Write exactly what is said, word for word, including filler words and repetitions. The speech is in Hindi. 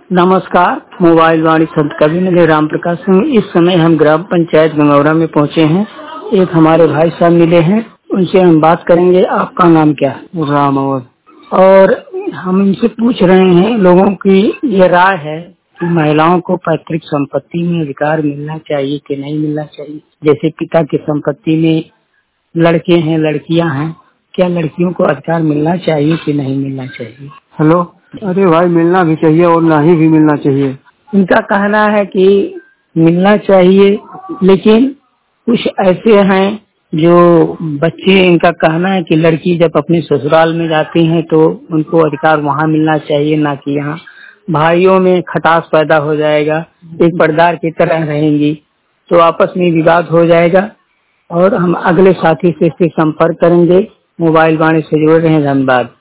नमस्कार, मोबाइल वाणी संत कवि नगर राम प्रकाश सिंह। इस समय हम ग्राम पंचायत गंगौरा में पहुंचे हैं। एक हमारे भाई साहब मिले हैं, उनसे हम बात करेंगे। आपका नाम क्या है? राम अवध। और हम इनसे पूछ रहे हैं, लोगों की ये राय है कि महिलाओं को पैतृक संपत्ति में अधिकार मिलना चाहिए कि नहीं मिलना चाहिए। जैसे पिता की संपत्ति में लड़के हैं, लड़कियां हैं, क्या लड़कियों को अधिकार मिलना चाहिए कि नहीं मिलना चाहिए? हेलो। अरे भाई, मिलना भी चाहिए और नहीं भी मिलना चाहिए। इनका कहना है कि मिलना चाहिए, लेकिन कुछ ऐसे हैं जो बच्चे, इनका कहना है कि लड़की जब अपने ससुराल में जाती हैं तो उनको अधिकार वहाँ मिलना चाहिए, ना कि यहाँ। भाइयों में खटास पैदा हो जाएगा, एक पर्दार की तरह रहेंगी तो आपस में विवाद हो जाएगा। और हम अगले साथी से इससे संपर्क करेंगे। मोबाइल वाणी से जुड़ रहे हैं। धन्यवाद।